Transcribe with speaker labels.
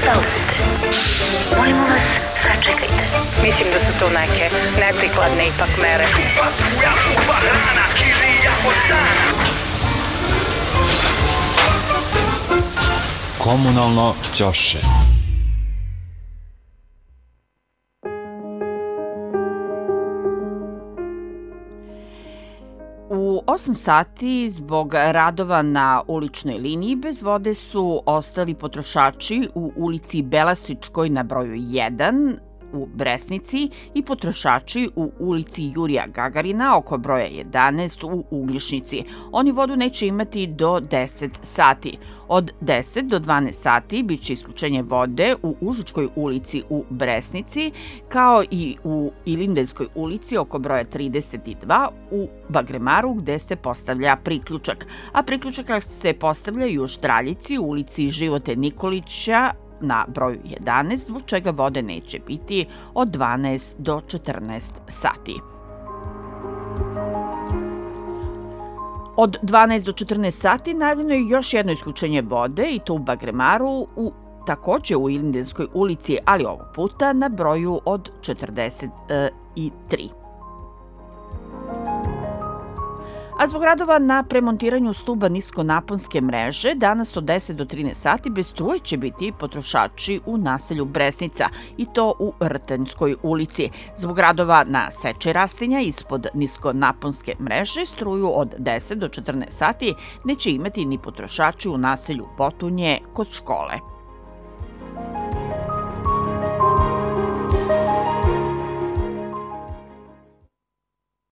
Speaker 1: zauzete. Molimo vas, sačekajte.
Speaker 2: Mislim da su to neke neprikladne ipak mere.
Speaker 3: Komunalno ćoše.
Speaker 4: U 8 sati zbog radova na uličnoj liniji bez vode su ostali potrošači u ulici Belastičkoj na broju 1 u Bresnici i potrošači u ulici Jurija Gagarina oko broja 11 u Ugljišnici. Oni vodu neće imati do 10 sati. Od 10 do 12 sati bit će isključenje vode u Užičkoj ulici u Bresnici, kao i u Ilindenskoj ulici oko broja 32 u Bagremaru gde se postavlja priključak. A priključak se postavlja i u Štraljici u ulici Živote Nikolića na broju 11, zbog čega vode neće biti od 12 do 14 sati. Od 12 do 14 sati najavljeno je još jedno isključenje vode i to u Bagremaru, takođe u Ilindenskoj ulici, ali ovog puta na broju od 43. A zbog radova na premontiranju stuba niskonaponske mreže, danas od 10 do 13 sati bez struje će biti potrošači u naselju Bresnica, i to u Rtenskoj ulici. Zbog radova na seče rastinja ispod niskonaponske mreže, struju od 10 do 14 sati neće imati ni potrošači u naselju Potunje kod škole.